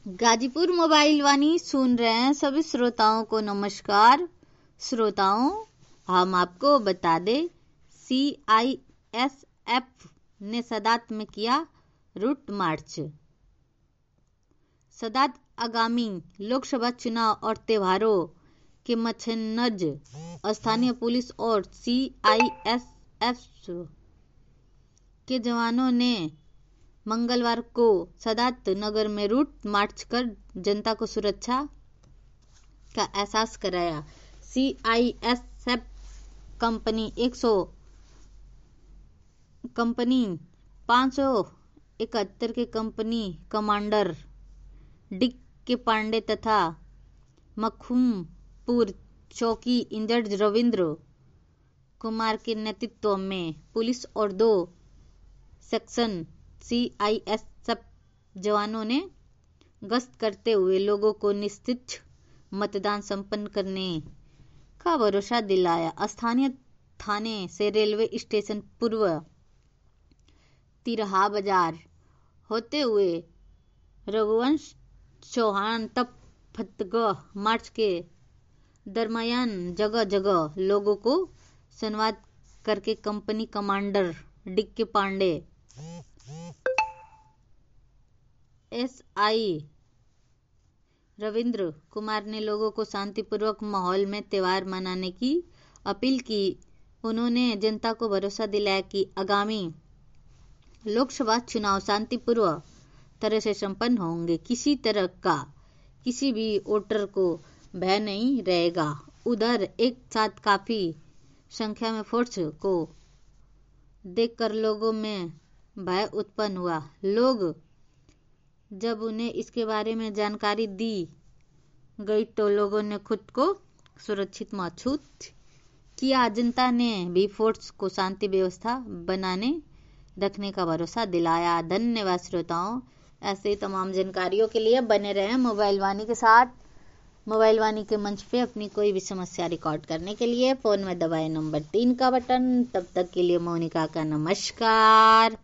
Ghazipur mobile वाणी सुन रहे हैं सभी श्रोताओं को नमस्कार। श्रोताओं, हम आपको बता दें, CISF ने सदात में किया रूट मार्च। सदात आगामी लोकसभा चुनाव और त्योहारों के मद्देनजर स्थानीय पुलिस और CISF के जवानों ने मंगलवार को सदात नगर में रूट मार्च कर जनता को सुरक्षा का एहसास कराया। CISF कंपनी 571 के कंपनी कमांडर डिक के पांडे तथा मखूमपुर चौकी इंचार्ज रविंद्र कुमार के नेतृत्व में पुलिस और 2 सेक्शन CISF जवानों ने गश्त करते हुए लोगों को निष्पक्ष मतदान संपन्न करने का भरोसा दिलाया। स्थानीय थाने से रेलवे स्टेशन पूर्व तिरहा बाजार होते हुए रघुवंश चौहान तक फतगह मार्च के दरमियान जगह जगह लोगों को संवाद करके कंपनी कमांडर डिक के पांडे SI रविंद्र कुमार ने लोगों को शांतिपूर्वक माहौल में त्योहार मनाने की अपील की। उन्होंने जनता को भरोसा दिलाया कि आगामी लोकसभा चुनाव शांतिपूर्वक तरह से संपन्न होंगे। किसी तरह का किसी भी वोटर को भय नहीं रहेगा। उधर एक साथ काफी संख्या में फोर्स को देखकर लोगों में भय उत्पन्न हुआ। लोग जब उन्हें इसके बारे में जानकारी दी गई तो लोगों ने खुद को सुरक्षित महसूस किया। जनता ने भी फोर्स को शांति व्यवस्था बनाने रखने का भरोसा दिलाया। धन्यवाद श्रोताओं। ऐसे ही तमाम जानकारियों के लिए बने रहें मोबाइल वाणी के साथ। मोबाइल वाणी के मंच पे अपनी कोई भी समस्या रिकॉर्ड करने के लिए फोन में दबाएं नंबर 3 का बटन। तब तक के लिए मोनिका का नमस्कार।